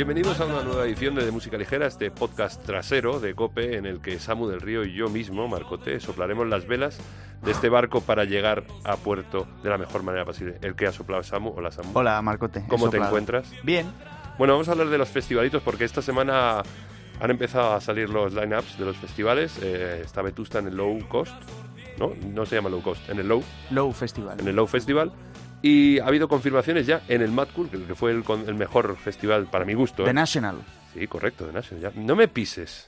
Bienvenidos a una nueva edición de Música Ligera, este podcast trasero de COPE en el que Samu del Río y yo mismo, Marcote, soplaremos las velas de este barco para llegar a puerto de la mejor manera posible. ¿El que ha soplado Samu? Hola, Samu. Hola, Marcote. ¿Cómo te encuentras? Bien. Bueno, vamos a hablar de los festivalitos porque esta semana han empezado a salir los line-ups de los festivales. Está Vetusta en el Low Cost, ¿no? No se llama Low Cost, en el Low Festival. En el Low Festival. Y ha habido confirmaciones ya en el Mad Cool, que fue el mejor festival para mi gusto. The National. Sí, correcto, The National. Ya. No me pises.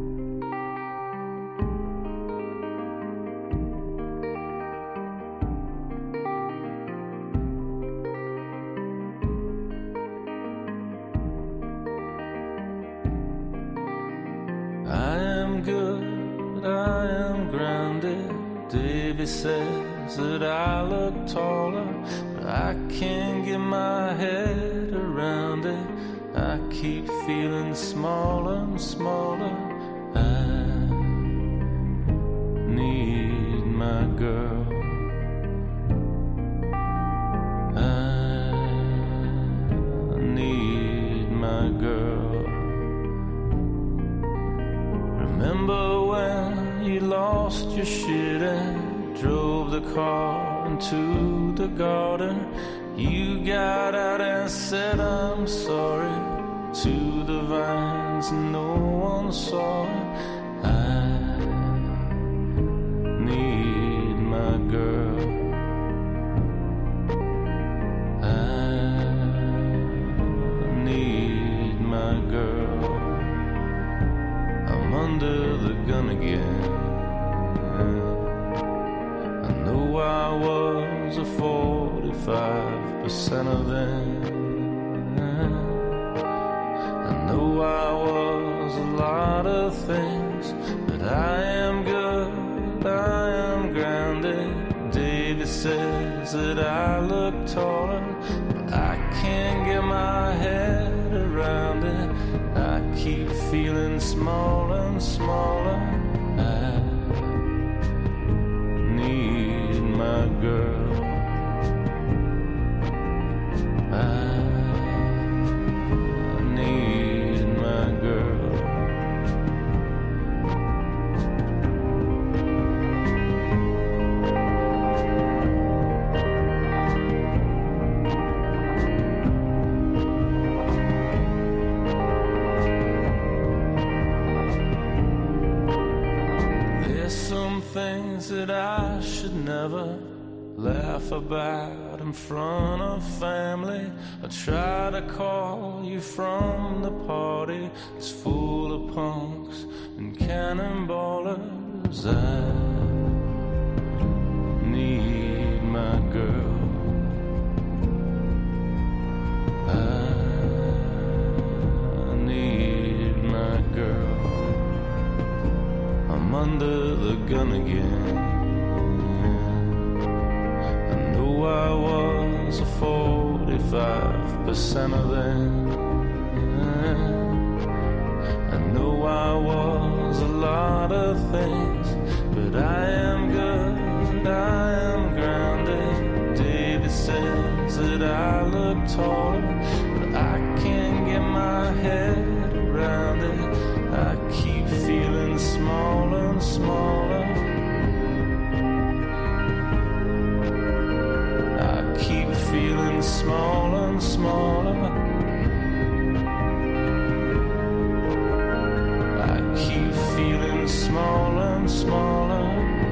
Says that I look taller, but I can't get my head around it. I keep feeling smaller and smaller. I need my girl. I need my girl. Remember when you lost your shit and drove the car into the garden? You got out and said I'm sorry to the vines, no one saw it. I need my girl. I need my girl. I'm under the gun again. I was a 45% of them. I know I was a lot of things, but I am good, I am grounded. David says that I look taller, but I can't get my head around it. I keep feeling smaller and smaller. I need my girl. I need my girl. There's some things that I should never laugh about in front of family. I try to call you from the party. It's full of punks and cannonballers. I need my girl. I need my girl. I'm under the gun again. I was a 45% of them. I know I was a lot of things, but I am good, I am grounded. David says that I look taller, but I can't get my head around it. I keep feeling smaller and smaller. Keep feeling smaller and smaller. I keep feeling smaller and smaller.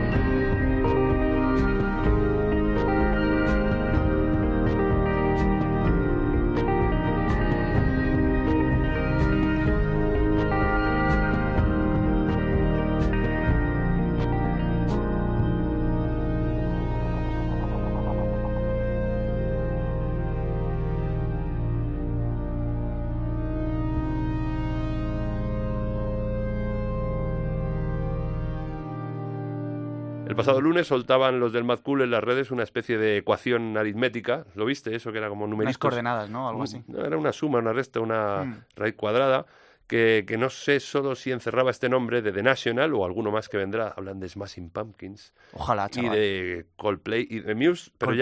El pasado lunes soltaban los del Mad Cool en las redes una especie de ecuación aritmética. ¿Lo viste? Eso que era como numeritos. Unas coordenadas, ¿no? Algo así. No, era una suma, una resta, una raíz cuadrada. Que no sé solo si encerraba este nombre de The National o alguno más que vendrá. Hablan de Smashing Pumpkins. Ojalá, chaval. Y de Coldplay y de Muse, pero Coldplay. ya no.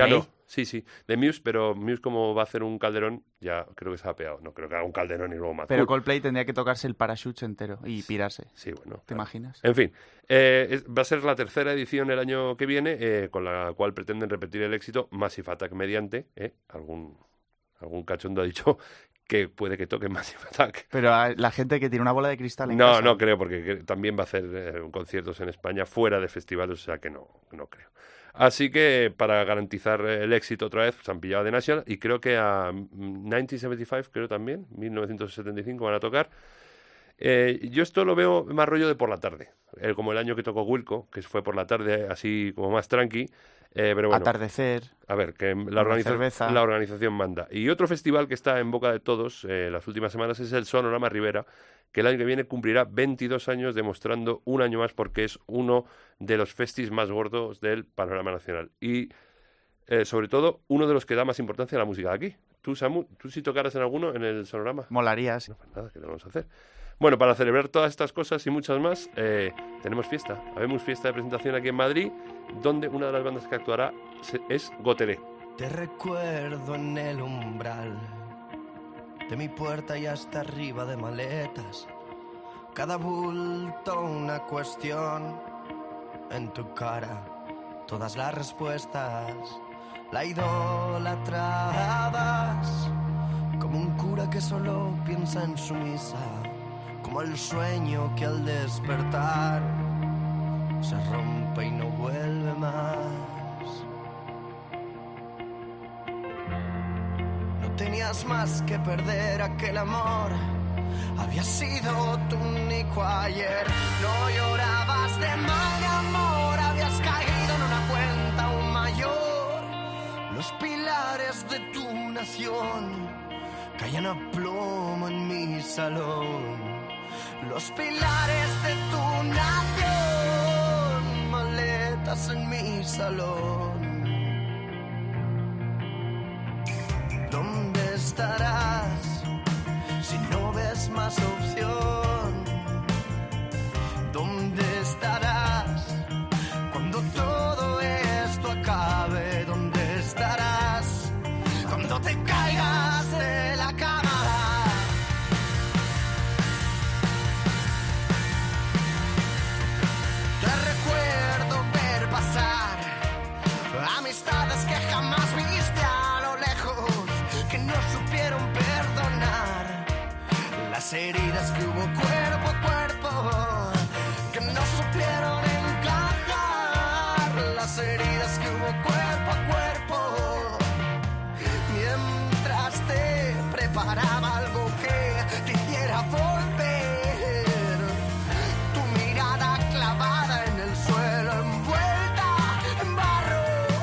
Sí, de Muse, pero Muse como va a hacer un calderón, ya creo que se ha peado. No creo que haga un calderón y luego más. Pero Coldplay tendría que tocarse el parachute entero y pirarse. Sí, bueno. ¿Te imaginas? En fin, va a ser la tercera edición el año que viene, con la cual pretenden repetir el éxito Massive Attack mediante, algún cachondo ha dicho que puede que toque Massive Attack. Pero la gente que tiene una bola de cristal en No, casa... no creo, porque también va a hacer conciertos en España fuera de festivales, o sea que no creo. Así que para garantizar el éxito otra vez, se han pillado de National y creo que a 1975, creo también, 1975 van a tocar. Yo esto lo veo más rollo de por la tarde, como el año que tocó Wilco, que fue por la tarde, así como más tranqui. Pero bueno, atardecer. A ver, que la organización manda. Y otro festival que está en boca de todos las últimas semanas es el Sonorama Ribera, que el año que viene cumplirá 22 años, demostrando un año más porque es uno de los festis más gordos del panorama nacional. Y sobre todo, uno de los que da más importancia a la música de aquí. Tú, Samu, ¿tú si tocaras en alguno en el Sonorama? Molaría, sí. No, pues nada, ¿qué le vamos a hacer? Bueno, para celebrar todas estas cosas y muchas más, tenemos fiesta. Habemos fiesta de presentación aquí en Madrid, donde una de las bandas que actuará es Gotelé. Te recuerdo en el umbral de mi puerta y hasta arriba de maletas. Cada bulto una cuestión, en tu cara todas las respuestas. La idolatrabas como un cura que solo piensa en su misa, como el sueño que al despertar se rompe y no vuelve más. No tenías más que perder, aquel amor había sido tu único ayer. No llorabas de mal de amor, habías caído en una cuenta aún mayor. Los pilares de tu nación caían a plomo en mi salón. Los pilares de tu nación, maletas en mi salón. ¿Dónde estarás si no ves más opción? ¿Dónde estarás cuando todo esto acabe? ¿Dónde estarás cuando te caigas de la cama? Amistades que jamás viste a lo lejos, que no supieron perdonar. Las heridas que hubo cuerpo a cuerpo, que no supieron encajar. Las heridas que hubo cuerpo a cuerpo, mientras te preparaba algo que te hiciera volver. Tu mirada clavada en el suelo, envuelta en barro.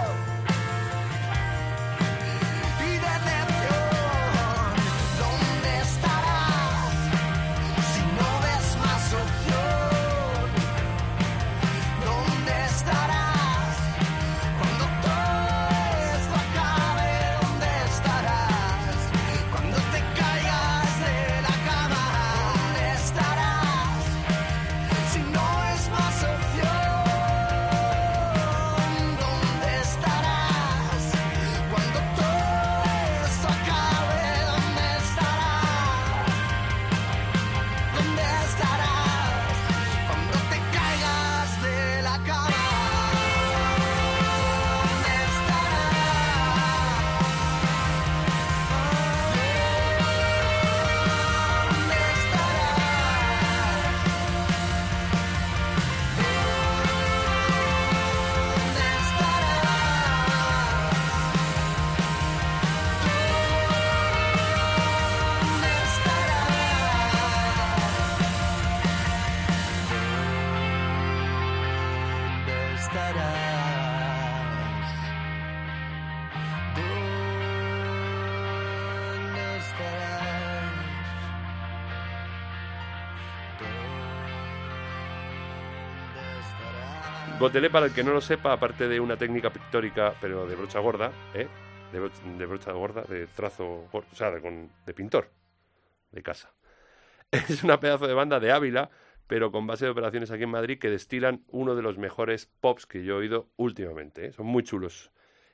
Gotelé, para el que no lo sepa, aparte de una técnica pictórica, pero de brocha gorda, de brocha gorda, de trazo, o sea, de pintor, de casa. Es una pedazo de banda de Ávila, pero con base de operaciones aquí en Madrid, que destilan uno de los mejores pops que yo he oído últimamente. Son muy chulos.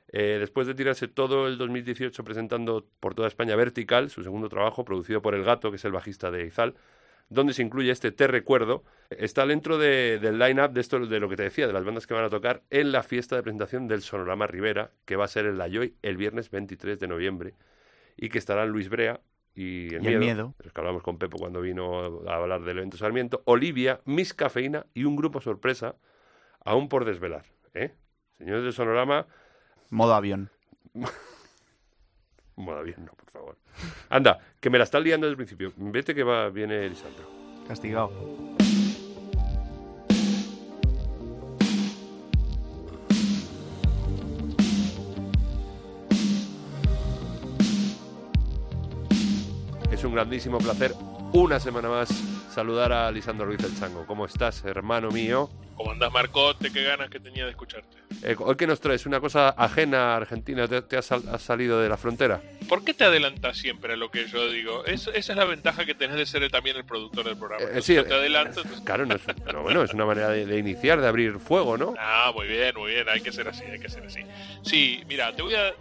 Después de tirarse todo el 2018 presentando por toda España Vertical, su segundo trabajo, producido por El Gato, que es el bajista de Izal, donde se incluye este Te Recuerdo, está dentro del line-up de esto, de lo que te decía, de las bandas que van a tocar en la fiesta de presentación del Sonorama Rivera, que va a ser en La Joy el viernes 23 de noviembre, y que estarán Luis Brea y El Miedo, de los que hablamos con Pepo cuando vino a hablar del evento Sarmiento, Olivia, Miss Cafeína y un grupo sorpresa aún por desvelar. Señores del Sonorama... Modo avión. Modo avión, no, por favor. Anda, que me la estás liando desde el principio. Vete que viene Lisandro. Castigado. Es un grandísimo placer, una semana más, saludar a Lisandro Ruiz el Chango. ¿Cómo estás, hermano mío? ¿Cómo andás, Marcote? Qué ganas que tenía de escucharte. Hoy que nos traes una cosa ajena a Argentina, ¿te has salido de la frontera? ¿Por qué te adelantas siempre a lo que yo digo? Esa es la ventaja que tenés de ser también el productor del programa. Sí, yo te adelanto. Claro, pero bueno, es una manera de iniciar, de abrir fuego, ¿no? Ah, muy bien, hay que ser así, Sí, mira, te voy a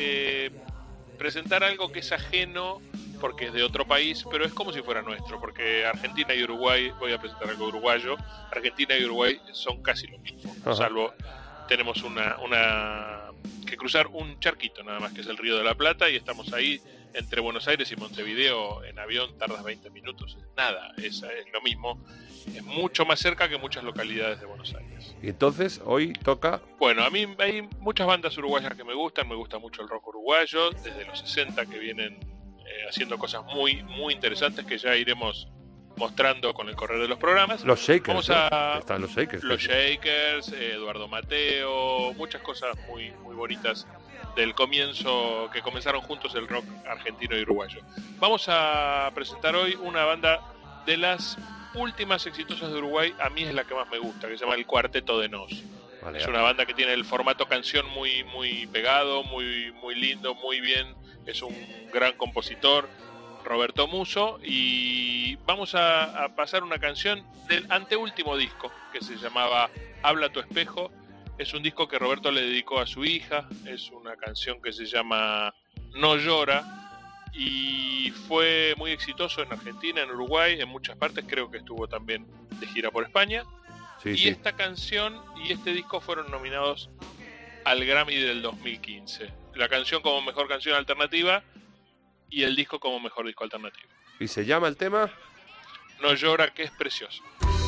presentar algo que es ajeno porque es de otro país, pero es como si fuera nuestro, porque Argentina y Uruguay, voy a presentar algo uruguayo, Argentina y Uruguay son casi lo mismo, salvo tenemos una que cruzar un charquito nada más, que es el Río de la Plata, y estamos ahí entre Buenos Aires y Montevideo. En avión tardas 20 minutos, nada, es lo mismo, es mucho más cerca que muchas localidades de Buenos Aires. Y entonces, hoy toca... Bueno, a mí hay muchas bandas uruguayas que me gusta mucho el rock uruguayo, desde los 60 que vienen haciendo cosas muy, muy interesantes que ya iremos mostrando con el correr de los programas. Los Shakers, están los Shakers. Los Shakers, Eduardo Mateo, muchas cosas muy, muy bonitas del comienzo, que comenzaron juntos el rock argentino y uruguayo. Vamos a presentar hoy una banda de las últimas exitosas de Uruguay, a mí es la que más me gusta, que se llama El Cuarteto de Nos. Vale, es una banda que tiene el formato canción muy, muy pegado, muy, muy lindo, muy bien. Es un gran compositor, Roberto Muso, y vamos a pasar una canción del anteúltimo disco que se llamaba Habla tu espejo. Es un disco que Roberto le dedicó a su hija, es una canción que se llama No llora y fue muy exitoso en Argentina, en Uruguay, en muchas partes, creo que estuvo también de gira por España. Sí. Esta canción y este disco fueron nominados al Grammy del 2015. La canción como mejor canción alternativa y el disco como mejor disco alternativo. ¿Y se llama el tema? No llora, que es precioso.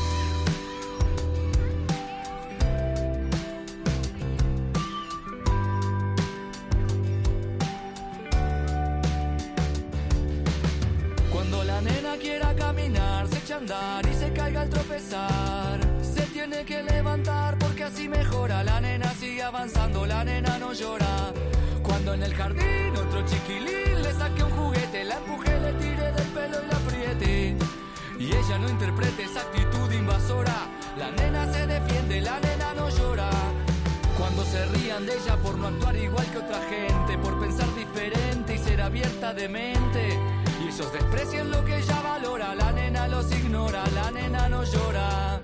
Cuando la nena quiera caminar, se echa a andar y se caiga al tropezar, se tiene que levantar porque así mejora. La nena sigue avanzando, la nena no llora. Cuando en el jardín otro chiquilín le saque un juguete, la empuje, le tire del pelo y la apriete, y ella no interprete esa actitud invasora. La nena se defiende, la nena no llora. Cuando se rían de ella por no actuar igual que otra gente, por pensar diferente y ser abierta de mente, y ellos desprecian lo que ella valora, la nena los ignora, la nena no llora.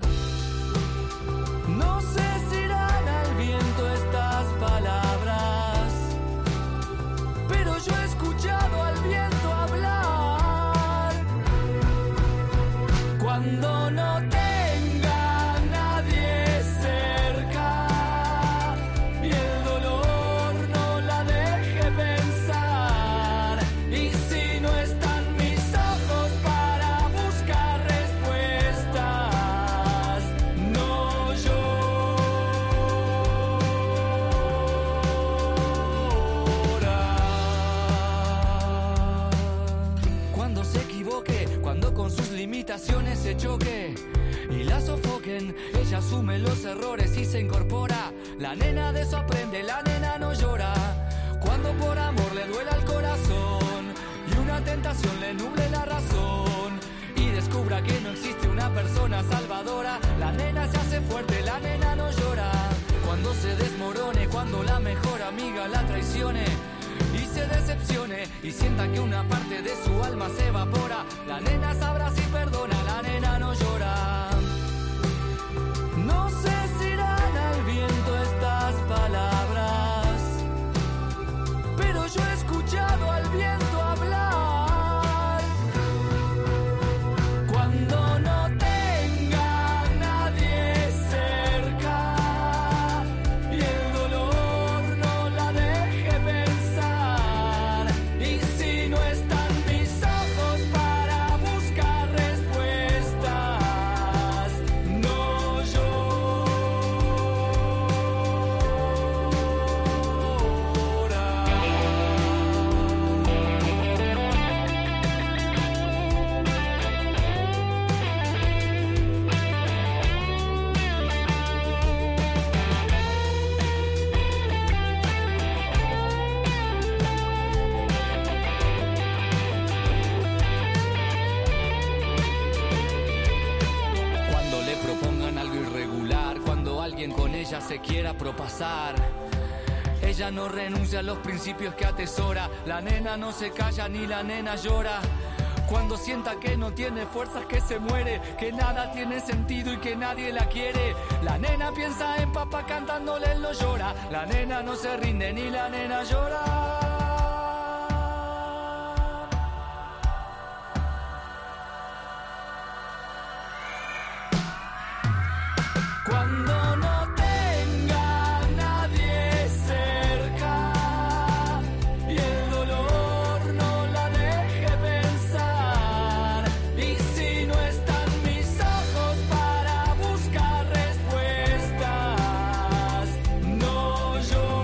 No sé si irán al viento estas palabras, pero yo he escuchado al viento hablar. Cuando no tenga a nadie cerca y el dolor no la deje pensar, y si no están mis ojos para buscar respuestas, no llora. Cuando se equivoque, cuando con sus limitaciones se choque y la sofoquen, ella asume los errores y se incorpora. La nena de eso aprende, la nena no llora. Cuando por amor le duela el corazón y una tentación le nuble la razón, y descubra que no existe una persona salvadora, la nena se hace fuerte, la nena no llora. Cuando se desmorone, cuando la mejor amiga la traicione y se decepcione y sienta que una parte de su alma se evapora, la nena sabrá si perdona, la nena no llora. No sé si irán al viento estas palabras, ella se quiera propasar. Ella no renuncia a los principios que atesora. La nena no se calla ni la nena llora. Cuando sienta que no tiene fuerzas, que se muere, que nada tiene sentido y que nadie la quiere. La nena piensa en papá cantándole, él no llora. La nena no se rinde ni la nena llora. Cuando no tenga nadie cerca y el dolor no la deje pensar, y si no están mis ojos para buscar respuestas, no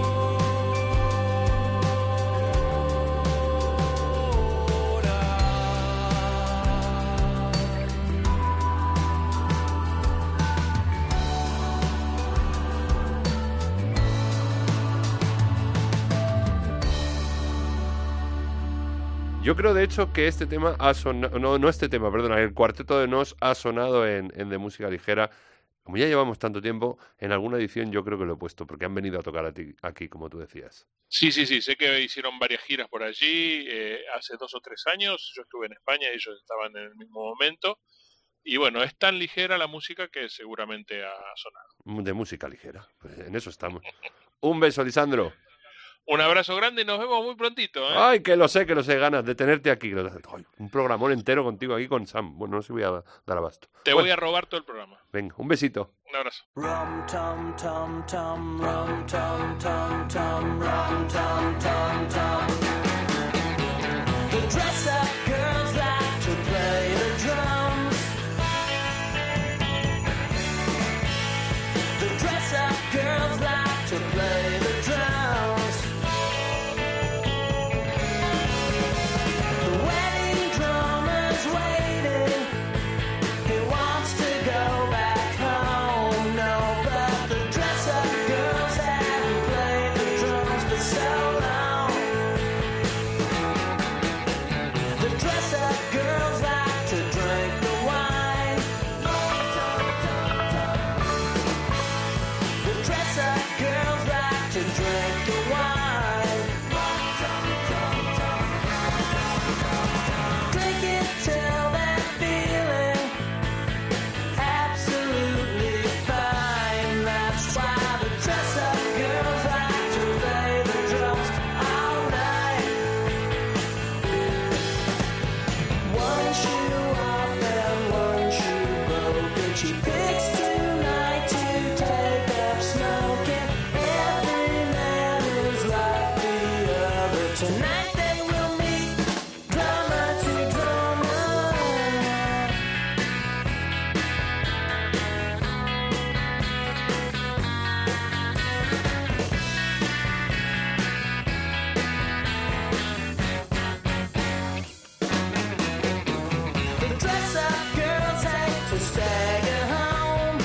Yo creo, de hecho, que este tema ha sonado... No este tema, perdona, el Cuarteto de Nos ha sonado en De Música Ligera. Como ya llevamos tanto tiempo, en alguna edición yo creo que lo he puesto, porque han venido a tocar aquí, como tú decías. Sí, sé que hicieron varias giras por allí, hace 2 o 3 años, yo estuve en España, ellos estaban en el mismo momento, y bueno, es tan ligera la música que seguramente ha sonado. De música ligera, pues en eso estamos. Un beso, Lisandro. Un abrazo grande y nos vemos muy prontito, ¿eh? Ay, que lo sé, ganas de tenerte aquí. Ay, un programón entero contigo aquí con Sam. Bueno, no sé si voy a dar abasto. Te voy a robar todo el programa. Venga, un besito. Un abrazo. Rum tum tum tum, rum tum tum tum, rum tum tum tum. The dress up girls like to play the drums. The dress up girls like to play the drums. The wedding drummer's waiting. He wants to go back home. No, but the dress up girls haven't played the drums for so long. The dress up girls like to drink the wine. The dress up girls like to drink the wine. Drink it till they're feeling absolutely fine. That's why the dress up girls like to play the drums all night. One shoe off and one shoe broken. She picks tonight to take up smoking. Every man is like the other. Tonight they will meet drummer to drummer. The dress up girls hate to stagger home.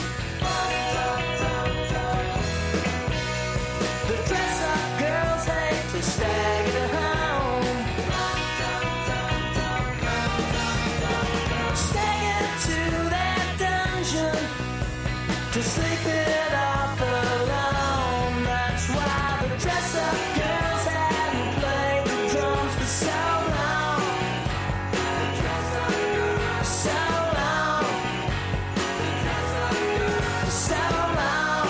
The dress up girls hate to stagger home. Stagger to their dungeon to sleep it off alone. That's why the dress up girls haven't played the drums for so long. So long. So long.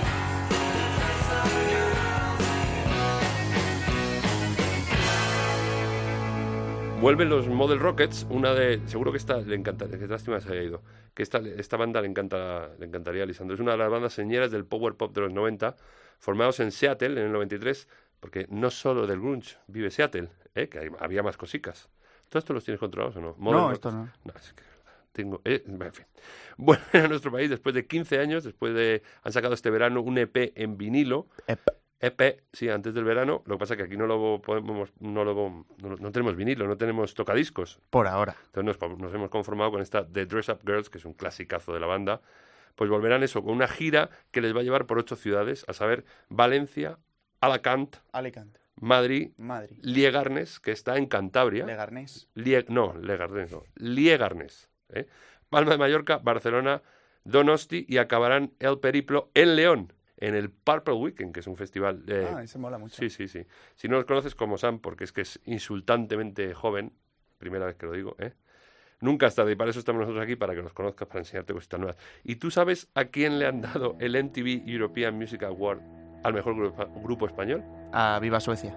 Vuelven los Model Rockets, seguro que esta le encanta, que lástima se haya ido, que esta banda le encantaría a Lisandro. Es una de las bandas señeras del power pop de los 90, formados en Seattle en el 93, porque no solo del grunge vive Seattle, que había más cosicas. ¿Todos estos los tienes controlados o no? No, esto no. No, es que en fin. Vuelven a nuestro país después de 15 años, han sacado este verano un EP en vinilo. EP, sí, antes del verano. Lo que pasa es que aquí no tenemos vinilo, no tenemos tocadiscos. Por ahora. Entonces nos hemos conformado con esta The Dress Up Girls, que es un clasicazo de la banda. Pues volverán eso, con una gira que les va a llevar por 8 ciudades, a saber, Valencia, Alicante, Madrid, Liegarnes, que está en Cantabria. Legarnés. Liegarnes. Palma de Mallorca, Barcelona, Donosti, y acabarán el periplo en León, en el Purple Weekend, que es un festival... Ese mola mucho. Sí. Si no los conoces como Sam, porque es que es insultantemente joven, primera vez que lo digo, nunca es tarde, y para eso estamos nosotros aquí, para que los conozcas, para enseñarte cositas nuevas. ¿Y tú sabes a quién le han dado el MTV European Music Award al mejor grupo español? A Viva Suecia.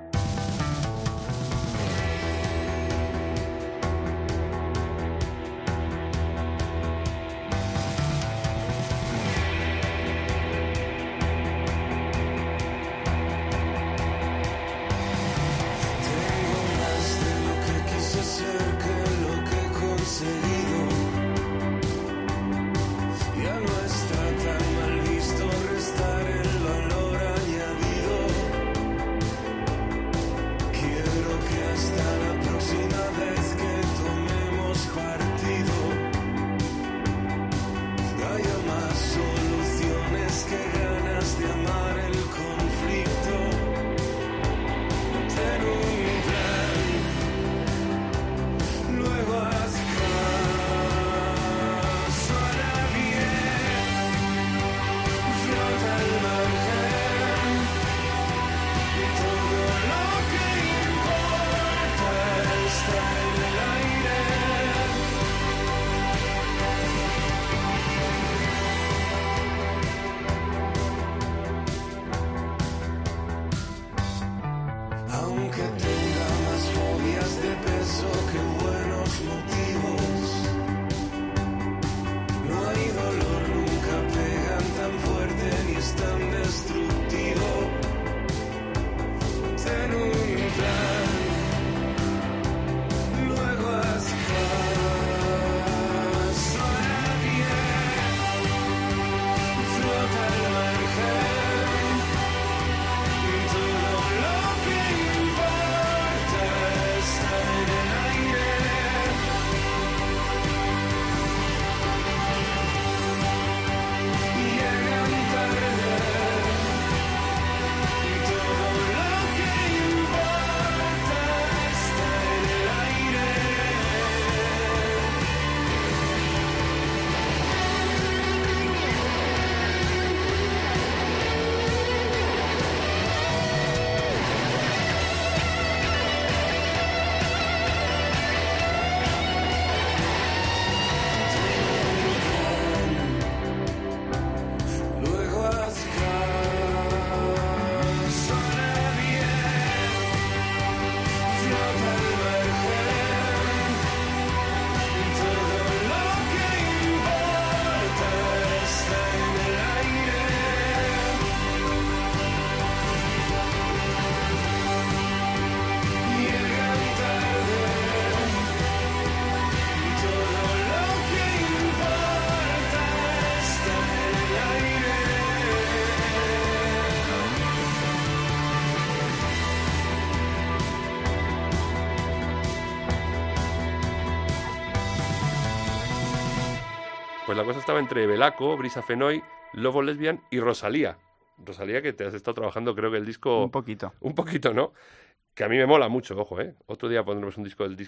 Pues la cosa estaba entre Belaco, Brisa Fenoy, Lobo Lesbian y Rosalía. Rosalía, que te has estado trabajando, creo que el disco... Un poquito. Un poquito, ¿no? Que a mí me mola mucho, ojo, ¿eh? Otro día pondremos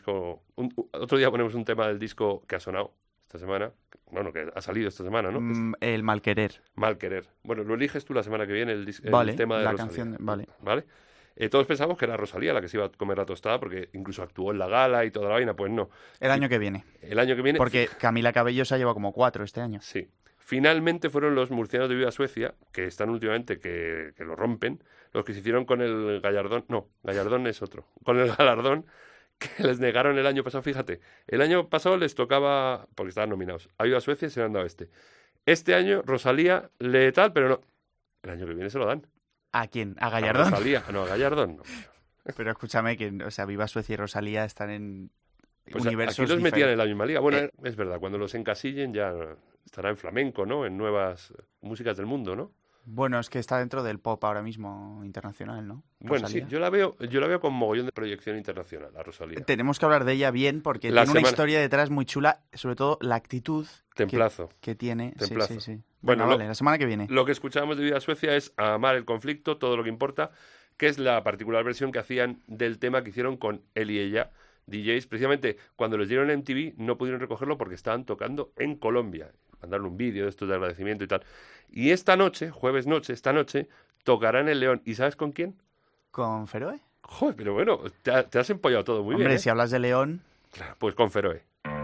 otro día ponemos un tema del disco que ha sonado esta semana. Bueno, que ha salido esta semana, ¿no? El Mal Querer. Mal Querer. Bueno, lo eliges tú la semana que viene, el Vale, tema de la Rosalía. canción, vale. ¿Vale? Todos pensamos que era Rosalía la que se iba a comer la tostada, porque incluso actuó en la gala y toda la vaina, pues no. El año que viene. El año que viene... Porque Camila Cabello se ha llevado como 4 este año. Sí. Finalmente fueron los murcianos de Viva Suecia, que están últimamente, que lo rompen, los que se hicieron con el Gallardón. No, Gallardón es otro. Con el galardón que les negaron el año pasado. Fíjate, el año pasado les tocaba, porque estaban nominados, a Viva Suecia y se le han dado este. Este año Rosalía letal, pero no. El año que viene se lo dan. ¿A quién? ¿A Gallardón? A Rosalía, no, a Gallardón no. Pero escúchame que, o sea, Viva Suecia y Rosalía están en pues universos aquí los metían diferentes. en la misma liga. Bueno, es verdad, cuando los encasillen ya estará en flamenco, ¿no? En nuevas músicas del mundo, ¿no? Bueno, es que está dentro del pop ahora mismo internacional, ¿no? Bueno, Rosalía. sí, yo la veo con mogollón de proyección internacional, a Rosalía. Tenemos que hablar de ella bien porque La tiene una semana- historia detrás muy chula, sobre todo la actitud Templazo. que tiene. Templazo. Sí, sí, sí. Bueno, Bueno, vale, la semana que viene. Lo que escuchábamos de Viva Suecia es Amar el conflicto, todo lo que importa, que es la particular versión que hacían del tema que hicieron con él y ella, DJs. Precisamente cuando les dieron MTV no pudieron recogerlo porque estaban tocando en Colombia. mandarle un vídeo de estos de agradecimiento y tal. Y esta noche, jueves noche, esta noche, tocarán el León. ¿Y sabes con quién? ¿Con Feroe? Joder, pero bueno, te has empollado todo muy Hombre, bien, ¿eh? si hablas de León... Claro, pues con Feroe.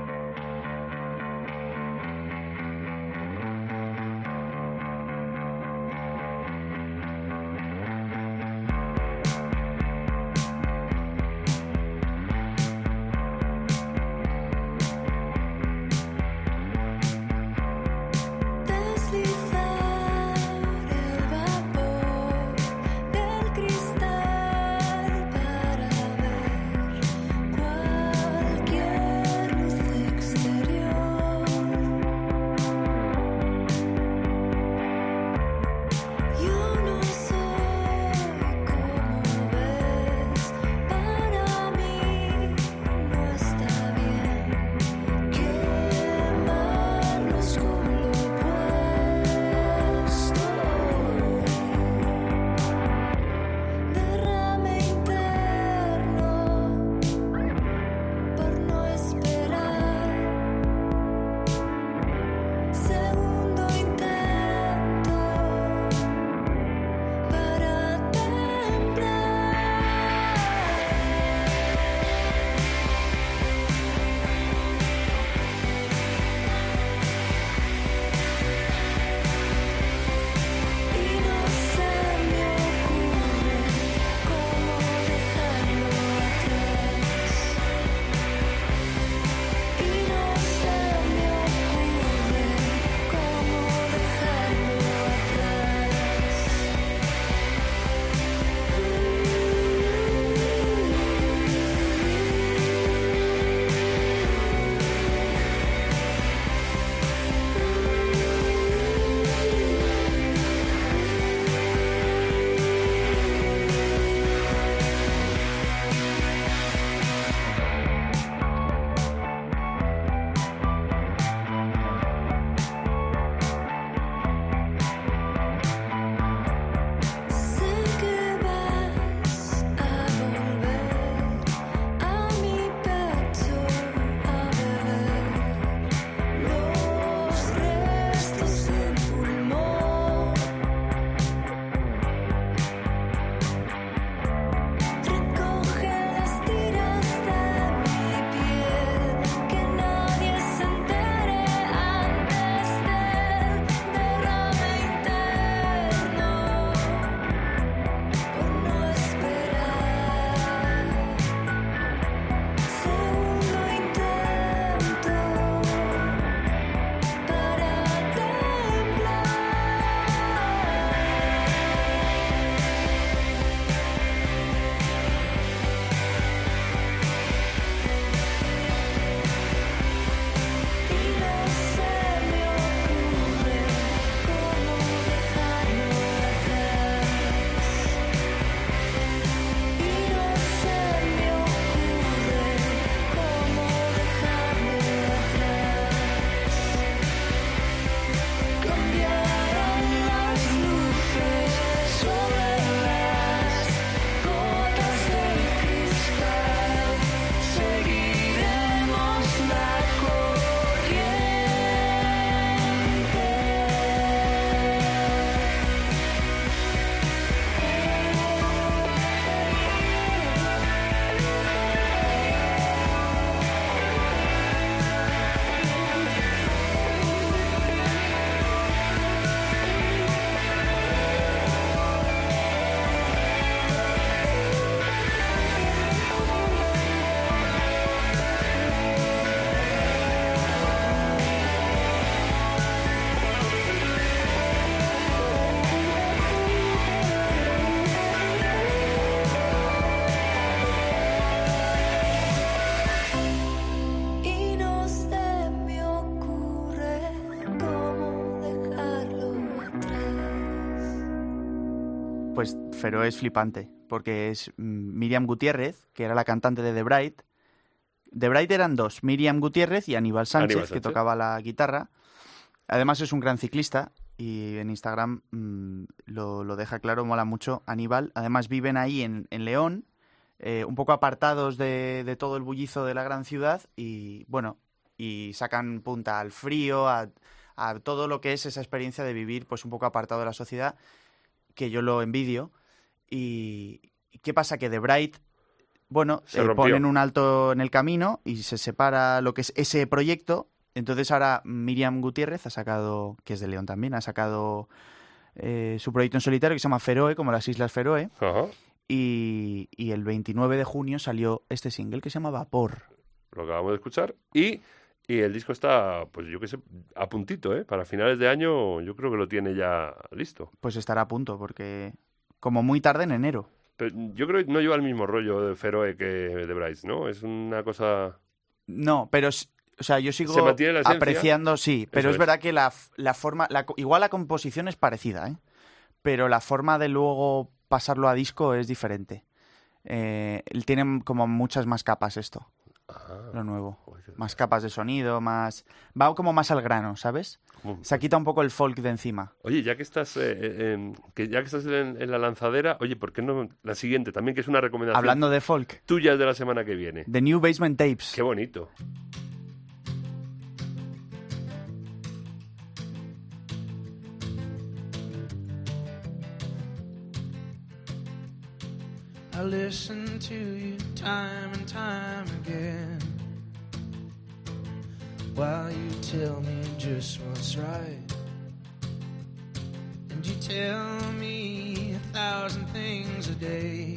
Pues Feroe es flipante, porque es Miriam Gutiérrez, que era la cantante de The Bright. The Bright eran dos, Miriam Gutiérrez y Aníbal Sánchez, que tocaba la guitarra. Además es un gran ciclista y en Instagram lo deja claro, mola mucho. Aníbal, además viven ahí en León, un poco apartados de todo el bullizo de la gran ciudad y bueno, y sacan punta al frío, a a todo lo que es esa experiencia de vivir pues un poco apartado de la sociedad, que yo lo envidio. ¿Y qué pasa? Que The Bright, bueno, ponen un alto en el camino y se separa lo que es ese proyecto. Entonces ahora Miriam Gutiérrez ha sacado, que es de León también, ha sacado su proyecto en solitario que se llama Feroe, como las Islas Feroe. Ajá. Y el 29 de junio salió este single que se llama Vapor. Lo acabamos de escuchar. Y el disco está, pues yo qué sé, a puntito, ¿eh? Para finales de año yo creo que lo tiene ya listo. Pues estará a punto, porque como muy tarde en enero. Pero yo creo que no lleva el mismo rollo de Feroe que de Bryce, ¿no? Es una cosa... No, pero... O sea, yo sigo la apreciando, sí, pero es verdad que la forma... igual la composición es parecida, ¿eh? Pero la forma de luego pasarlo a disco es diferente. Tiene como muchas más capas esto, lo nuevo. Más capas de sonido, más... Va como más al grano, ¿sabes? Se quita un poco el folk de encima. Oye, ya que estás en la lanzadera, oye, ¿por qué no la siguiente también, que es una recomendación? Hablando de folk. Tuya de la semana que viene. The New Basement Tapes. Qué bonito. I listen to you time and time again, while you tell me just what's right, and you tell me 1,000 things a day,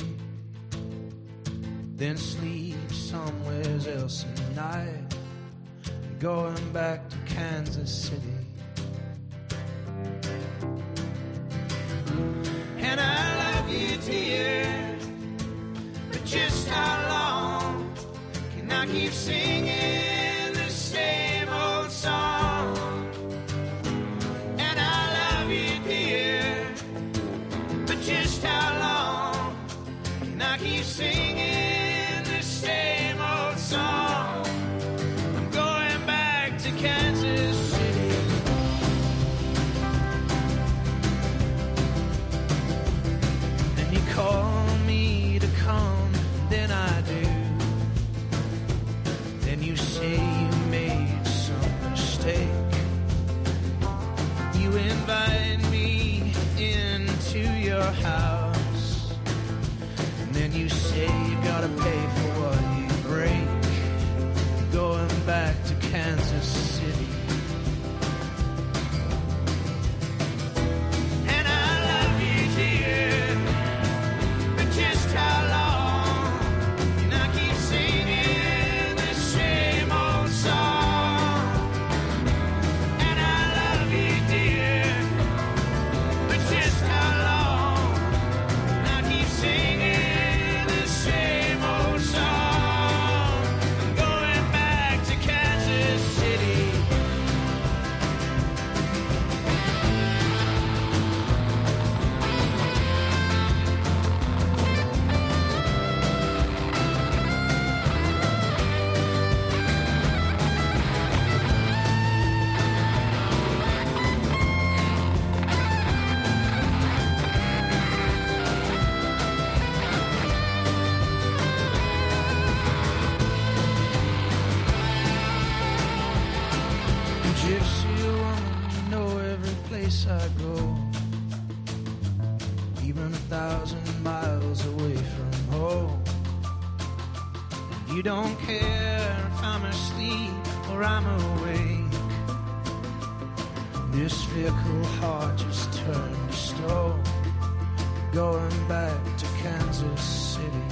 then sleep somewhere else at night, going back to Kansas City. And I love you, dear, just how long can I keep singing the same old song? And I love you, dear, but just how long can I keep singing the same old song? I'm going back to Kansas City. And you call me to come, then I do. Then you say you made some mistake. You invite me into your house, and then you say you gotta pay for what you break. Going back to Kansas City. And I love you, dear, but just how long? I go, even 1,000 miles away from home. You don't care if I'm asleep or I'm awake. This fickle heart just turned to stone. Going back to Kansas City.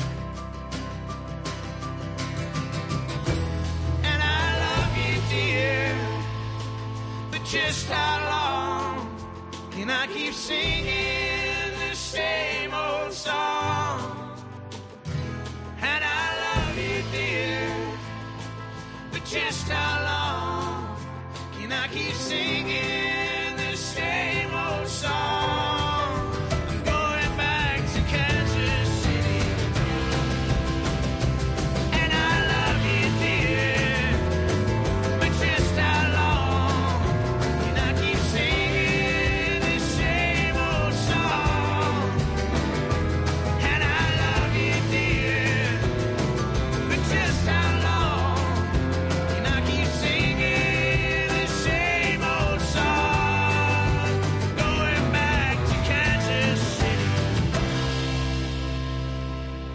And I love you, dear, but just how long can I keep singing the same old song? And I love you, dear, but just how long can I keep singing the same old song? I'm going back to Kansas City. And I love you, dear, but just how long can I keep singing the same old song? And I love you, dear, but just how long can I keep singing the same old song?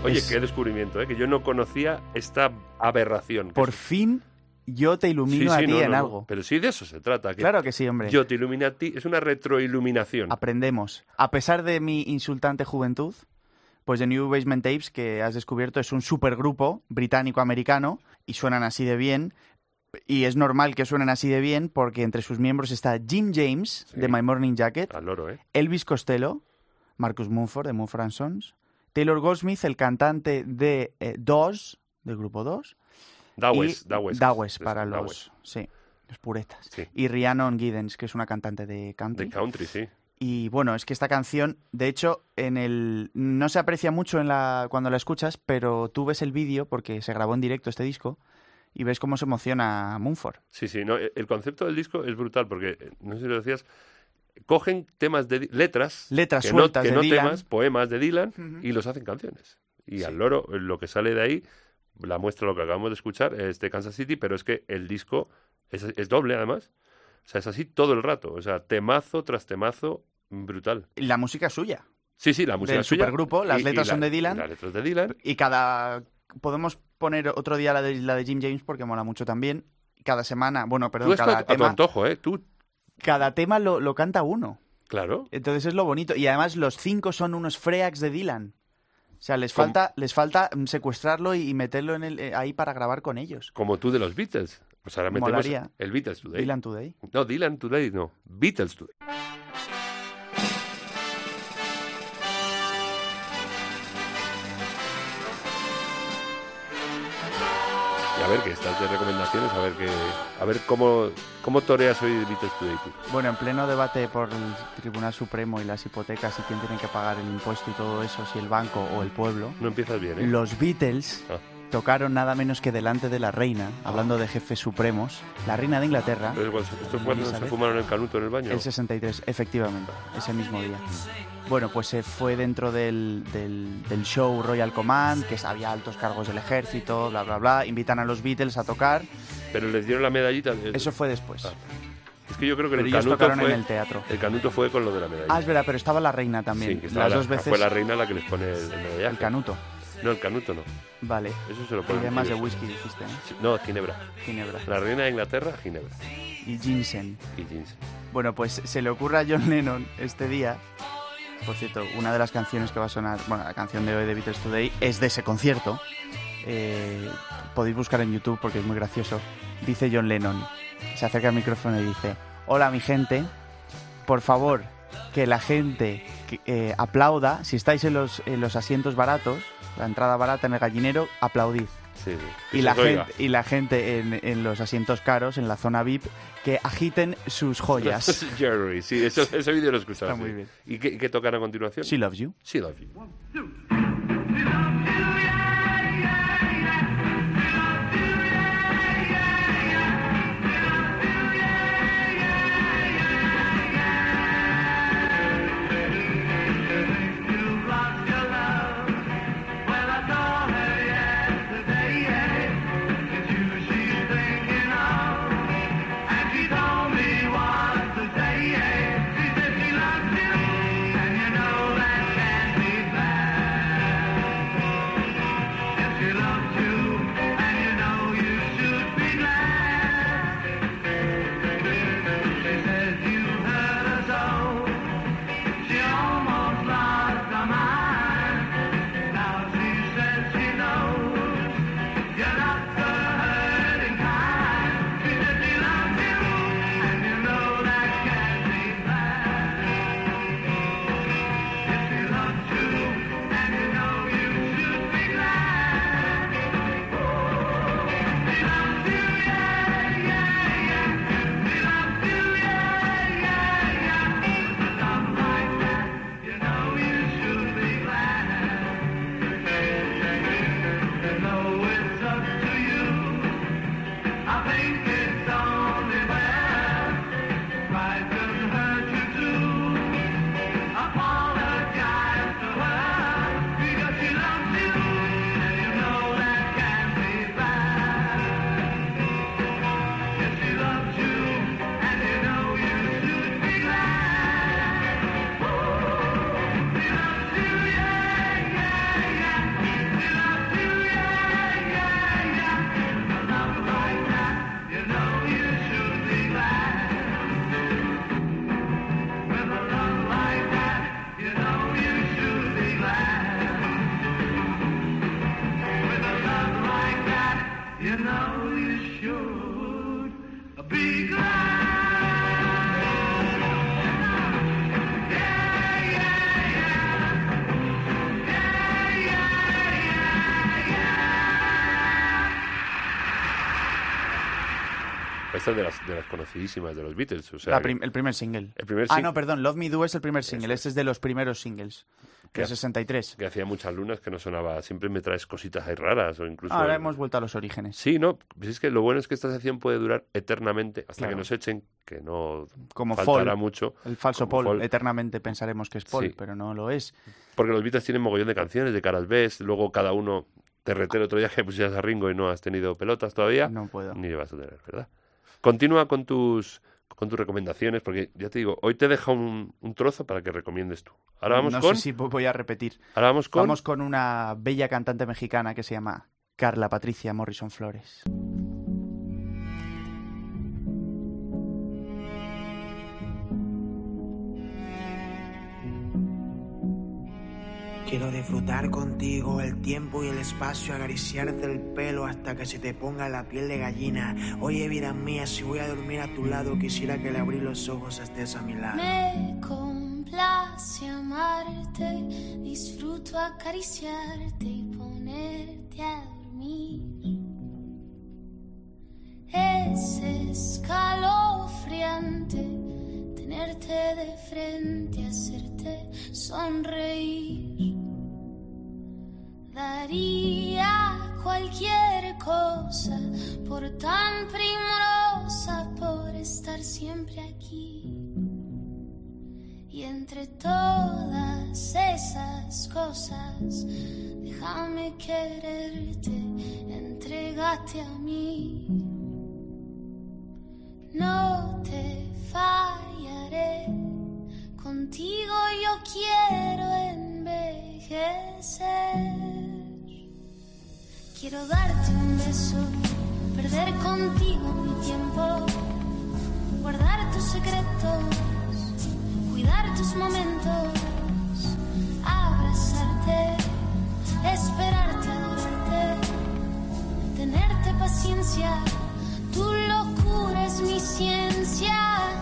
Oye, qué descubrimiento, que yo no conocía esta aberración. Por fin yo te ilumino a ti en algo. Pero sí, de eso se trata. Claro que sí, hombre. Yo te ilumino a ti, es una retroiluminación. Aprendemos. A pesar de mi insultante juventud, pues The New Basement Tapes, que has descubierto, es un supergrupo británico-americano y suenan así de bien. Y es normal que suenen así de bien porque entre sus miembros está Jim James, de My Morning Jacket, al loro, Elvis Costello, Marcus Mumford, de Mumford & Sons, Taylor Goldsmith, el cantante de Dawes, del grupo Dawes, Dawes para los puretas, sí. Y Rhiannon Giddens, que es una cantante de country. De country, sí. Y bueno, es que esta canción, de hecho, no se aprecia mucho cuando la escuchas, pero tú ves el vídeo, porque se grabó en directo este disco, y ves cómo se emociona Mumford. Sí, no, el concepto del disco es brutal, porque, no sé si lo decías, cogen temas de letras sueltas que de no Dylan. Temas, poemas de Dylan, y los hacen canciones. Y al loro, lo que sale de ahí, la muestra lo que acabamos de escuchar, es de Kansas City, pero es que el disco es doble, además. O sea, es así todo el rato. O sea, temazo tras temazo, brutal. Y la música es suya. Sí, la música es suya. Del supergrupo, las letras son de Dylan. Las letras de Dylan. Y podemos poner otro día la de Jim James porque mola mucho también. Cada semana, cada tema... a tu antojo, Cada tema lo canta uno. Claro. Entonces es lo bonito. Y además los 5 son unos freaks de Dylan. O sea, les falta secuestrarlo y meterlo ahí para grabar con ellos. Como tú de los Beatles. Pues ahora metemos Molaría. El Beatles Today. Dylan Today. No, Dylan Today no. Beatles Today. Y a ver, que estás de recomendaciones, a ver cómo toreas hoy Beatles Today tú. Bueno, en pleno debate por el Tribunal Supremo y las hipotecas y quién tiene que pagar el impuesto y todo eso, si el banco o el pueblo. No empiezas bien, Los Beatles tocaron nada menos que delante de la reina, hablando de jefes supremos, la reina de Inglaterra. ¿Esto es cuando se fumaron el canuto en el baño? El 63, efectivamente, ese mismo día. Bueno, pues se fue dentro del show Royal Command, que había altos cargos del ejército, bla, bla, bla. Invitan a los Beatles a tocar. Pero les dieron la medallita. Eso fue después. Es que yo creo que pero ellos tocaron en el teatro. El canuto fue con lo de la medalla. Es verdad, pero estaba la reina también. Sí, que estaba las dos veces. Fue la reina la que les pone el medallaje. El canuto. No, el canuto no. Vale. Eso se lo ponen. Y además de whisky, dijiste, ¿no? Sí, no, ginebra. La reina de Inglaterra, ginebra. Y ginseng. Bueno, pues se le ocurre a John Lennon este día. Por cierto, una de las canciones que va a sonar, la canción de hoy de Beatles Today es de ese concierto. Podéis buscar en YouTube porque es muy gracioso. Dice John Lennon, se acerca al micrófono y dice: hola mi gente, por favor, que la gente aplauda. Si estáis en los asientos baratos, la entrada barata en el gallinero, aplaudid. Sí. Y la gente en los asientos caros, en la zona VIP, que agiten sus joyas. Jerry, sí, ese vídeo lo he escuchado. Está muy bien. ¿Y qué tocan a continuación? She Loves You. She Loves You. esta es de las conocidísimas de los Beatles. O sea, el primer single. No, perdón, Love Me Do es el primer single. Este es de los primeros singles. De 63. Que hacía muchas lunas que no sonaba. Siempre me traes cositas ahí raras o incluso... Ahora hemos vuelto a los orígenes. Sí, no. Pues es que lo bueno es que esta sección puede durar eternamente hasta que nos echen, que no como faltará Paul, mucho. El falso Paul. Eternamente pensaremos que es Paul, pero no lo es. Porque los Beatles tienen mogollón de canciones, de caras B, luego cada uno... Te reté el otro día que pusieras a Ringo y no has tenido pelotas todavía. No puedo. Ni vas a tener, ¿verdad? Continúa con tus recomendaciones, porque ya te digo, hoy te dejo un trozo para que recomiendes tú. Ahora vamos no sé si voy a repetir. Ahora vamos con una bella cantante mexicana que se llama Carla Patricia Morrison Flores. Quiero disfrutar contigo el tiempo y el espacio, acariciarte el pelo hasta que se te ponga la piel de gallina. Oye, vida mía, si voy a dormir a tu lado, quisiera que al abrir los ojos estés a mi lado. Me complace amarte, disfruto acariciarte y ponerte a dormir. Es escalofriante tenerte de frente, hacerte sonreír. Daría cualquier cosa por tan primorosa, por estar siempre aquí. Y entre todas esas cosas, déjame quererte, entrégate a mí. No te fallaré, contigo yo quiero envejecer. Quiero darte un beso, perder contigo mi tiempo, guardar tus secretos, cuidar tus momentos, abrazarte, esperarte, adorarte, tenerte paciencia, tu locura es mi ciencia.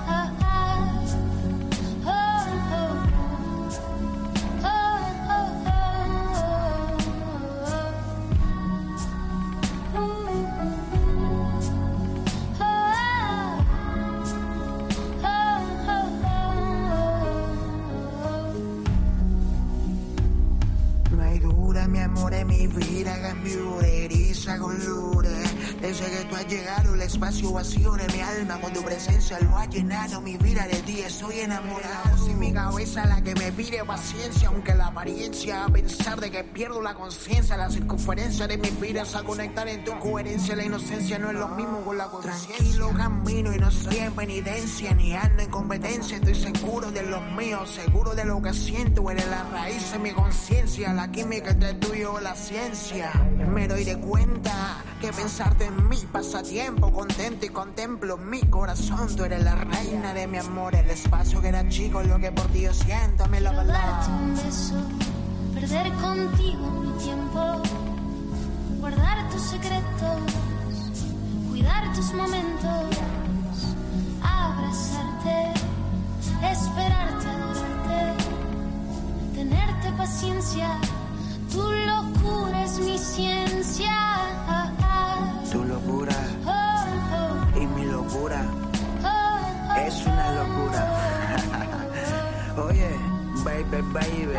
Mi amor en mi vida cambió de gris a colores. Desde que tú has llegado el espacio vacío de mi alma, con tu presencia lo ha llenado mi vida. De ti estoy enamorado, sin mi cabeza la que me pide paciencia, aunque la apariencia, a pesar de que pierdo la conciencia, la circunferencia de mis vidas a conectar en tu coherencia. La inocencia no es lo mismo con la conciencia. Tranquilo camino y no soy en penitencia, ni ando en competencia. Estoy seguro de los míos, seguro de lo que siento. Eres la raíz de mi conciencia, la química entre tú y yo, la ciencia. Me doy de cuenta que pensarte en mí pasa tiempo contento y contemplo mi corazón. Tú eres la reina de mi amor, el espacio que era chico, lo que por ti yo siento, me lo Quiero darte un beso, perder contigo mi tiempo, guardar tus secretos, cuidar tus momentos, abrazarte, esperarte, adorarte, tenerte paciencia. Tu locura es mi ciencia. Tu locura y mi locura es una locura. Oye, baby,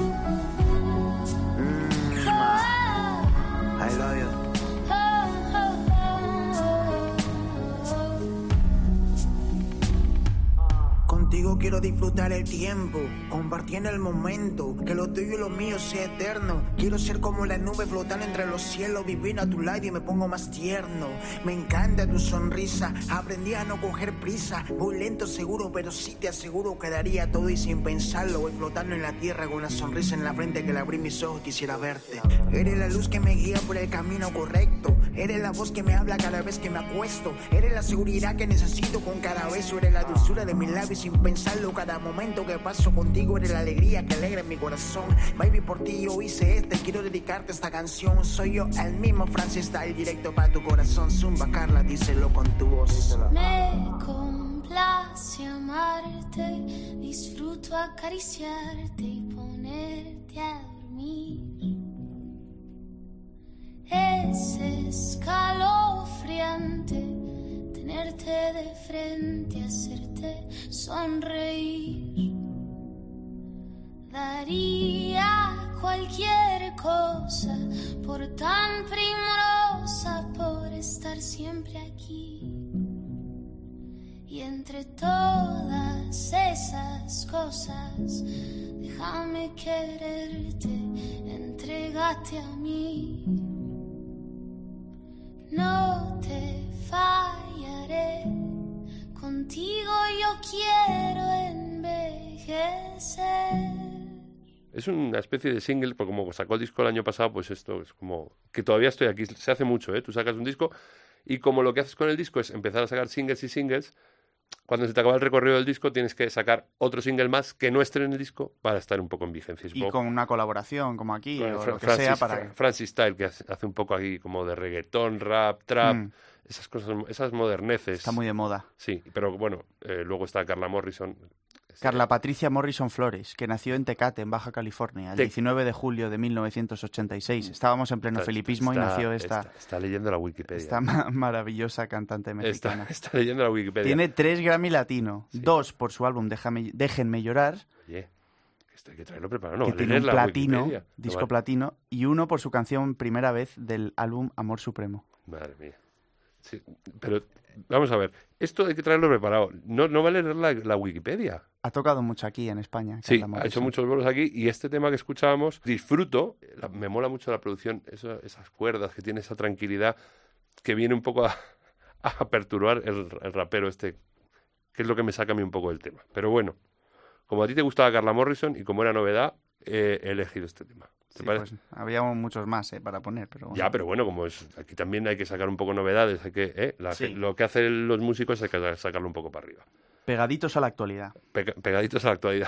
I love you. Contigo quiero disfrutar el tiempo, compartiendo el momento, que lo tuyo y lo mío sea eterno. Quiero ser como la nube flotando entre los cielos, vivir a tu lado y me pongo más tierno. Me encanta tu sonrisa, aprendí a no coger prisa. Voy lento seguro, pero sí te aseguro que daría todo y sin pensarlo. Voy flotando en la tierra con una sonrisa en la frente que al abrir mis ojos quisiera verte. Eres la luz que me guía por el camino correcto. Eres la voz que me habla cada vez que me acuesto. Eres la seguridad que necesito con cada beso. Eres la dulzura de mis labios sin pensarlo. Cada momento que paso contigo eres la alegría que alegra mi corazón. Baby, por ti yo hice quiero dedicarte esta canción. Soy yo el mismo Francis Style, directo para tu corazón. Zumba Carla, díselo con tu voz. Me complace amarte, disfruto acariciarte y ponerte a dormir. Es escalofriante tenerte de frente, hacerte sonreír. Daría cualquier cosa por tan primorosa, por estar siempre aquí. Y entre todas esas cosas, déjame quererte, entrégate a mí. No te fallaré, contigo yo quiero envejecer. Es una especie de single, porque como sacó el disco el año pasado, pues esto es como que todavía estoy aquí. Se hace mucho, ¿eh? Tú sacas un disco y como lo que haces con el disco es empezar a sacar singles y singles, cuando se te acaba el recorrido del disco tienes que sacar otro single más que no esté en el disco para estar un poco en vigencia. Y con una colaboración, como aquí, bueno, o lo que sea para... Francis Style, que hace un poco aquí como de reggaetón, rap, trap, esas cosas, esas moderneces. Está muy de moda. Sí, pero bueno, luego está Carla Morrison. Carla Patricia Morrison Flores, que nació en Tecate, en Baja California, el 19 de julio de 1986. Estábamos en pleno felipismo y nació esta... Está leyendo la Wikipedia. Esta maravillosa cantante mexicana. Está leyendo la Wikipedia. Tiene 3 Grammy Latino, 2 por su álbum Déjenme llorar. Oye, esto hay que traerlo preparado. No, que tiene un platino, disco platino, y 1 por su canción Primera Vez del álbum Amor Supremo. Madre mía. Sí, pero vamos a ver, esto hay que traerlo preparado. No vale leer la Wikipedia. Ha tocado mucho aquí en España. Sí, ha hecho muchos bolos aquí y este tema que escuchábamos, disfruto, me mola mucho la producción, esas cuerdas que tiene, esa tranquilidad que viene un poco a perturbar el rapero este, que es lo que me saca a mí un poco del tema. Pero bueno, como a ti te gustaba Carla Morrison y como era novedad, he elegido este tema. Sí, pues había muchos más para poner, pero bueno. Ya, pero bueno, como es aquí también hay que sacar un poco novedades, hay que lo que hacen los músicos hay que sacarlo un poco para arriba. Pegaditos a la actualidad. Pegaditos a la actualidad.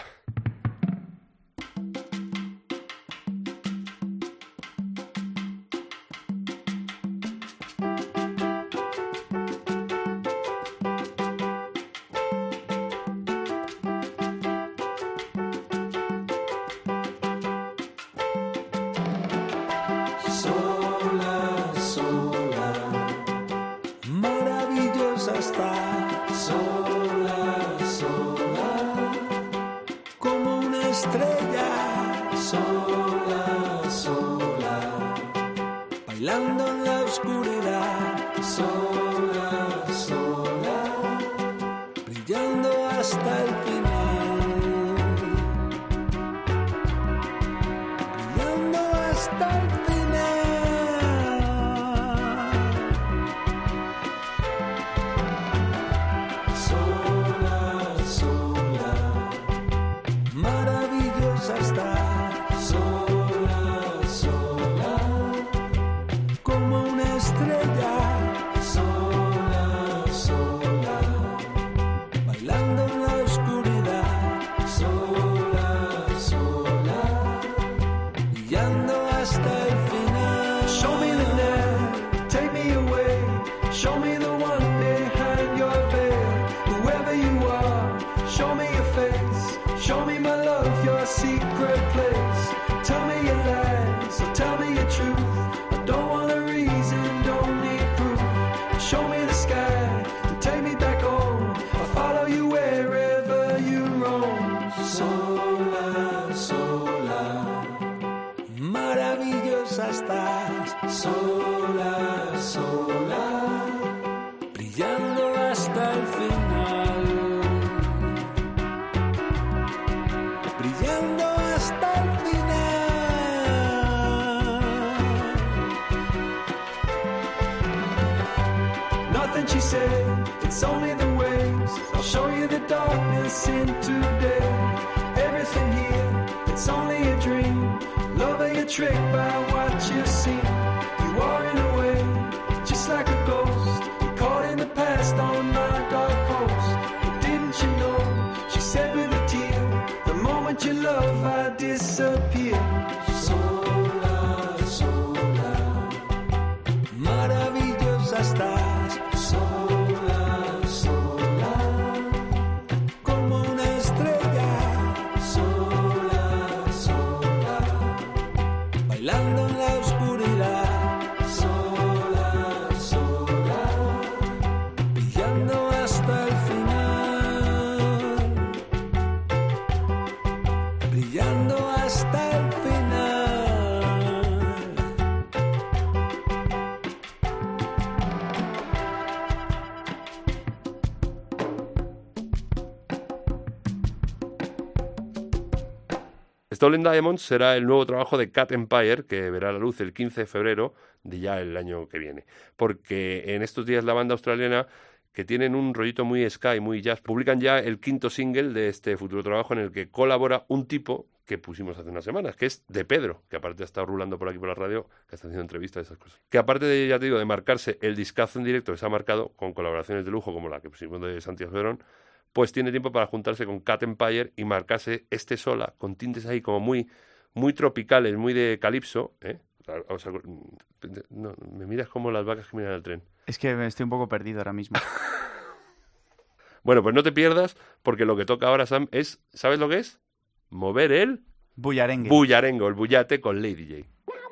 Stolen Diamonds será el nuevo trabajo de Cat Empire, que verá la luz el 15 de febrero de ya el año que viene. Porque en estos días la banda australiana, que tienen un rollito muy ska y muy jazz, publican ya el 5º single de este futuro trabajo en el que colabora un tipo que pusimos hace unas semanas, que es De Pedro, que aparte ha estado rulando por aquí por la radio, que está haciendo entrevistas y esas cosas. Que aparte de, ya te digo, de marcarse el discazo en directo que se ha marcado con colaboraciones de lujo como la que pusimos de Santiago Verón, pues tiene tiempo para juntarse con Cat Empire y marcarse este sola, con tintes ahí como muy, muy tropicales, muy de calipso, ¿eh? O sea, no, me miras como las vacas que miran el tren. Es que me estoy un poco perdido ahora mismo. Bueno, pues no te pierdas, porque lo que toca ahora, Sam, es, ¿sabes lo que es? Mover el... Bullarengue. Bullarengo, el bullate con Lady J.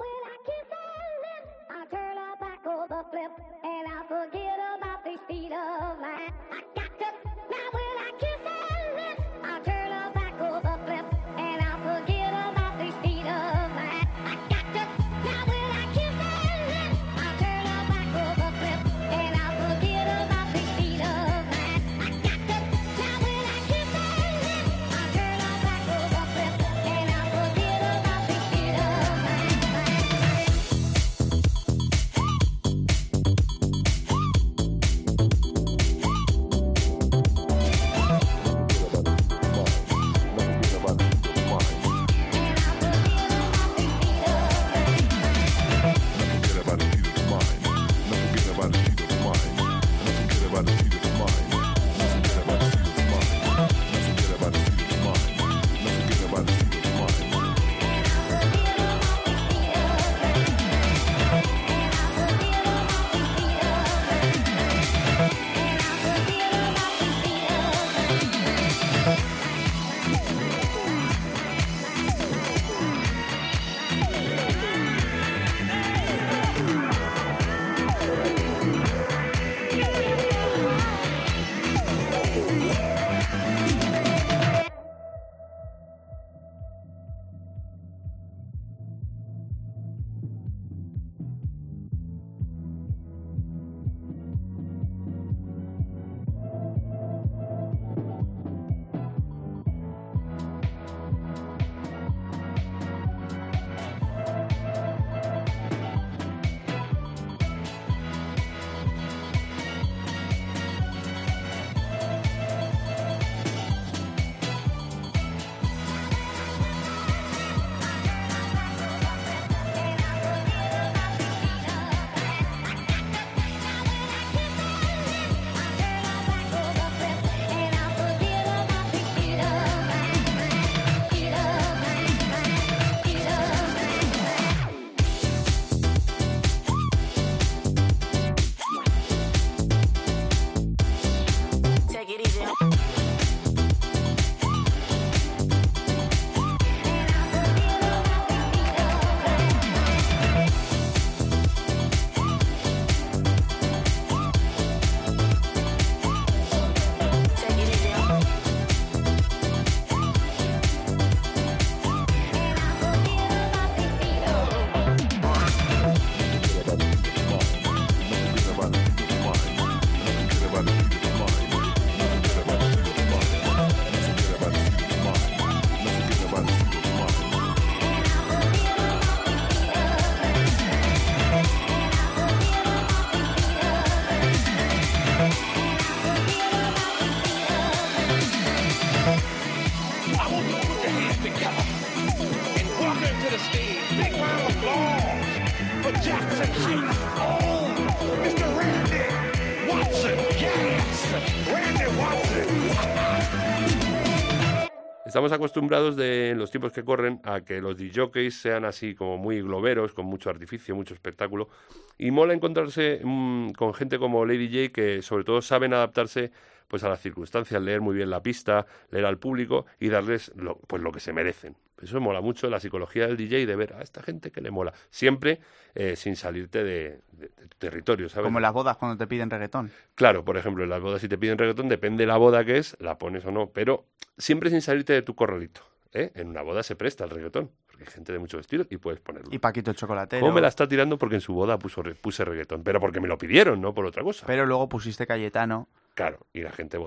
Estamos acostumbrados en los tiempos que corren a que los DJs sean así como muy globeros, con mucho artificio, mucho espectáculo, y mola encontrarse con gente como Lady J que sobre todo saben adaptarse pues a las circunstancias, leer muy bien la pista, leer al público y darles lo que se merecen. Eso mola mucho, la psicología del DJ, de ver a esta gente que le mola, siempre sin salirte de tu territorio, ¿sabes? Como en las bodas cuando te piden reggaetón. Claro, por ejemplo, en las bodas si te piden reggaetón, depende de la boda que es, la pones o no, pero siempre sin salirte de tu corralito, ¿eh? En una boda se presta el reggaetón, porque hay gente de muchos estilos y puedes ponerlo. Y Paquito el chocolatero. ¿Cómo me la está tirando? Porque en su boda puse reggaetón, pero porque me lo pidieron, no por otra cosa. Pero luego pusiste Cayetano. Claro, y la gente votó.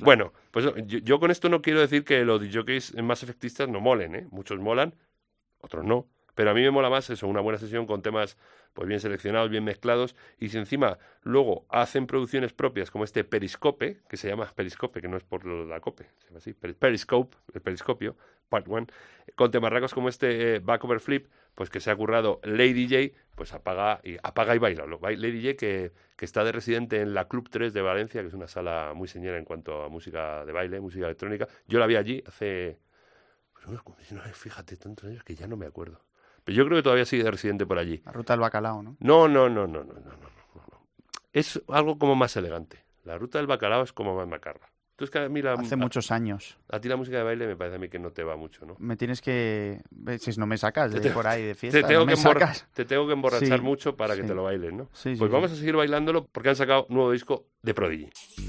Bueno, pues yo con esto no quiero decir que los DJs más efectistas no molen, ¿eh? Muchos molan, otros no. Pero a mí me mola más eso, una buena sesión con temas pues bien seleccionados, bien mezclados, y si encima luego hacen producciones propias como este Periscope, que se llama Periscope, que no es por la cope, se llama así, Periscope, el periscopio, part 1, con temarracos como este Back Over Flip, pues que se ha currado Lady J, pues apaga y baila. Lady J que está de residente en la Club 3 de Valencia, que es una sala muy señera en cuanto a música de baile, música electrónica. Yo la vi allí hace, pues, fíjate, tantos años que ya no me acuerdo. Pero yo creo que todavía sigue de residente por allí. La Ruta del Bacalao, ¿no? No. Es algo como más elegante. La Ruta del Bacalao es como más macarra. Entonces, que a mí hace muchos años. A ti la música de baile me parece a mí que no te va mucho, ¿no? Me tienes que... Si no me sacas por ahí de fiesta, te tengo que emborrachar mucho para que te lo bailes, ¿no? Sí, pues vamos a seguir bailándolo porque han sacado un nuevo disco de Prodigy.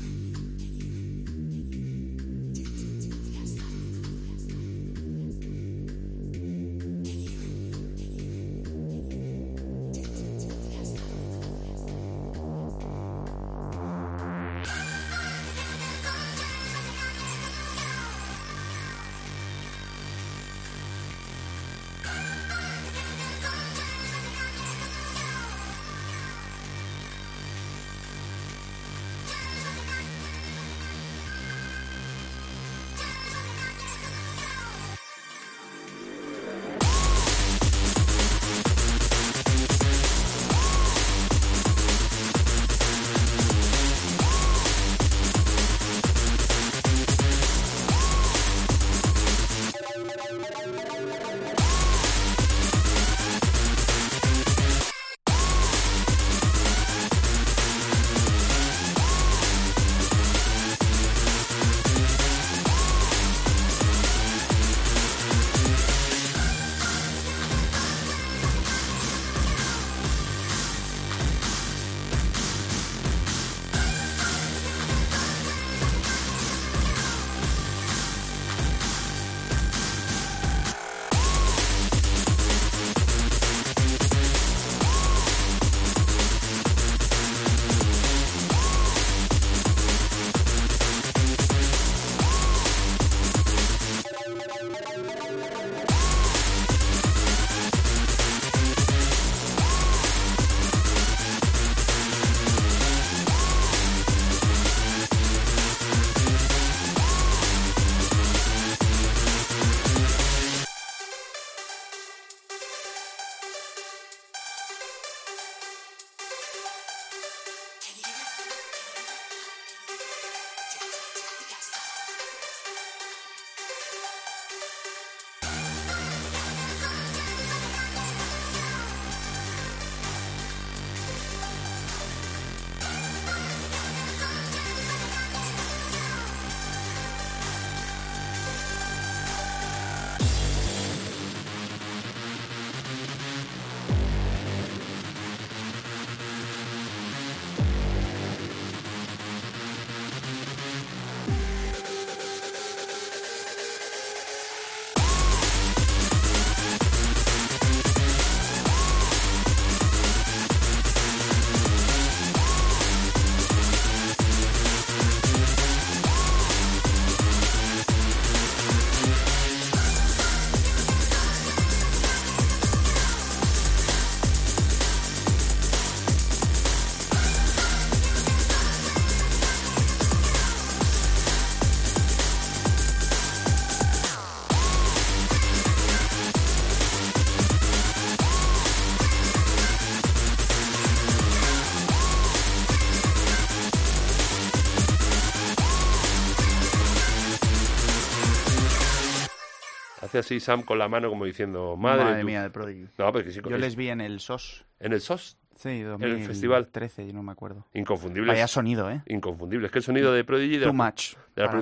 Hace así Sam con la mano como diciendo, madre mía, de Prodigy. No, pero que sí, yo les vi en el SOS. ¿En el SOS? Sí, 2013, en el festival. Yo no me acuerdo. Inconfundible. Vaya sonido, ¿eh? Inconfundible. Es que el sonido de Prodigy... Too much.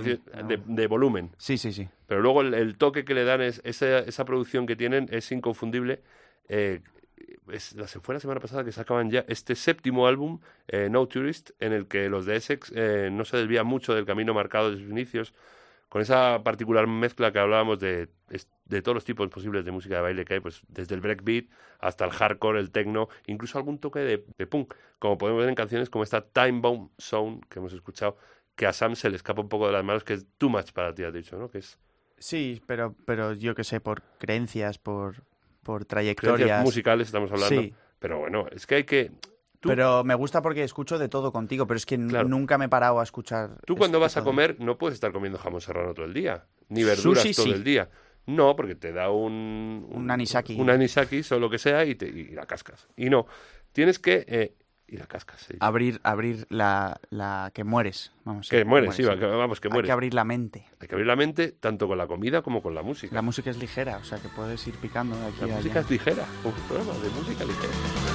De volumen. Sí, sí, sí. Pero luego el toque que le dan, esa producción que tienen es inconfundible. Fue la semana pasada que sacaban ya este séptimo álbum, No Tourist, en el que los de Essex no se desvían mucho del camino marcado de sus inicios, con esa particular mezcla que hablábamos de todos los tipos posibles de música de baile que hay, pues desde el breakbeat hasta el hardcore, el techno, incluso algún toque de punk, como podemos ver en canciones como esta Time Bomb Zone que hemos escuchado, que a Sam se le escapa un poco de las manos, que es too much para ti, has dicho, ¿no? Que es... Sí, pero yo qué sé, por creencias, por trayectorias musicales estamos hablando. Sí. Pero bueno, es que hay que... Pero me gusta porque escucho de todo contigo, pero es que nunca me he parado a escuchar... Tú cuando vas a comer no puedes estar comiendo jamón serrano todo el día, ni verduras todo el día. No, porque te da un anisaki. Un anisaki o lo que sea y la cascas. Y no, tienes que... y la cascas. Sí. Abrir la que mueres. Vamos, que mueres, sí, vamos, que mueres. Hay que abrir la mente. Hay que abrir la mente tanto con la comida como con la música. La música es ligera, o sea que puedes ir picando de aquí a allá. La música es ligera, un programa de música ligera.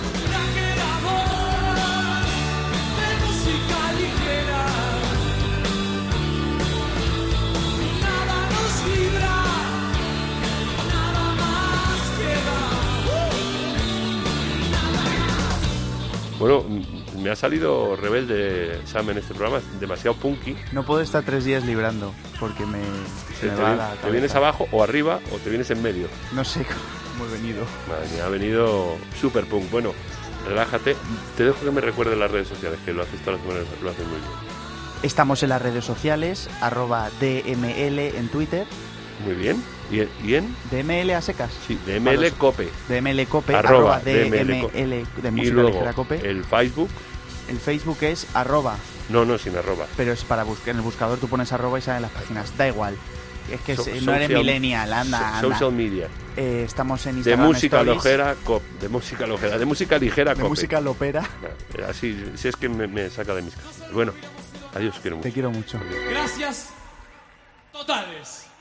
Bueno, me ha salido rebelde Sam en este programa, demasiado punky. No puedo estar 3 días librando porque me va la cabeza. ¿Te vienes abajo o arriba o te vienes en medio? No sé cómo he venido. Madre mía, ha venido super punk. Bueno, relájate. Te dejo que me recuerdes las redes sociales, que lo haces todas las semanas, lo haces muy bien. Estamos en las redes sociales, @DML en Twitter. Muy bien. ¿Y en? DML a secas. Sí, DML Cope. DML Cope, @ DML de música luego, ligera Cope. El Facebook. El Facebook es @. No, sin arroba. Pero es para buscar. En el buscador tú pones @ y salen las páginas. Da igual. Es que no eres millennial, anda. Social media. Estamos en Instagram. De música Stories. ligera, de música ligera. De música ligera, de música lopera. Así, si es que me saca de mis casas. Bueno, adiós, quiero mucho. Te quiero mucho. Gracias totales.